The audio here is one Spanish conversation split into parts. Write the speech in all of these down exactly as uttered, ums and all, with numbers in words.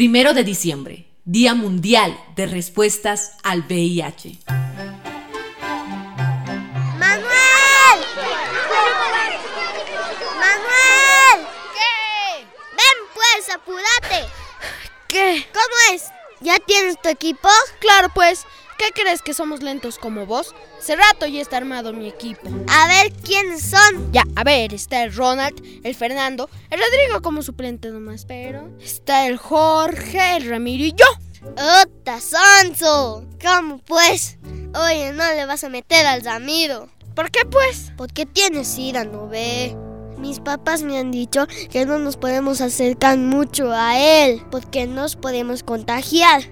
Primero de diciembre, Día Mundial de Respuestas al V I H. ¡Manuel! ¡Manuel! ¿Qué? Ven pues, apúrate. ¿Qué? ¿Cómo es? ¿Ya tienes tu equipo? Claro pues, ¿qué crees que somos lentos como vos? Hace rato ya está armado mi equipo. A ver, ¿quiénes son? Ya, a ver, está el Ronald, el Fernando, el Rodrigo como suplente nomás, pero está el Jorge, el Ramiro y yo. ¡Ota, sonso! ¿Cómo pues? Oye, no le vas a meter al Ramiro. ¿Por qué pues? Porque tienes sida, ¿no ve? Mis papás me han dicho que no nos podemos acercar mucho a él, porque nos podemos contagiar.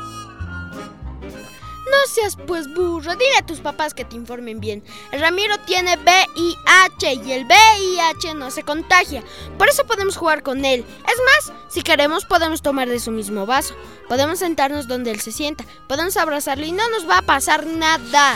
No seas pues burro, dile a tus papás que te informen bien. El Ramiro tiene V I H y el V I H no se contagia, por eso podemos jugar con él. Es más, si queremos podemos tomar de su mismo vaso, podemos sentarnos donde él se sienta, podemos abrazarlo y no nos va a pasar nada.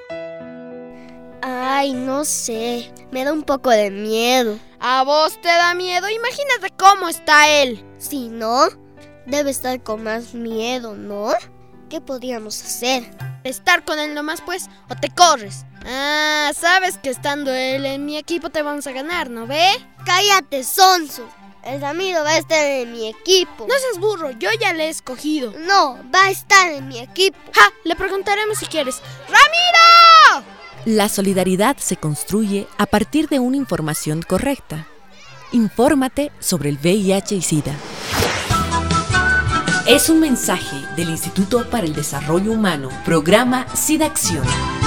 Ay, no sé, me da un poco de miedo. ¿A vos te da miedo? Imagínate cómo está él. Si no, debe estar con más miedo, ¿no? ¿Qué podríamos hacer? Estar con él nomás pues, o te corres. Ah, sabes que estando él en mi equipo te vamos a ganar, ¿no ve? Cállate, sonso. El Ramiro va a estar en mi equipo. No seas burro, yo ya le he escogido. No, va a estar en mi equipo. Ja, le preguntaremos si quieres. ¡Ramiro! La solidaridad se construye a partir de una información correcta. Infórmate sobre el V I H y SIDA. Es un mensaje del Instituto para el Desarrollo Humano, Programa SIDA Acción.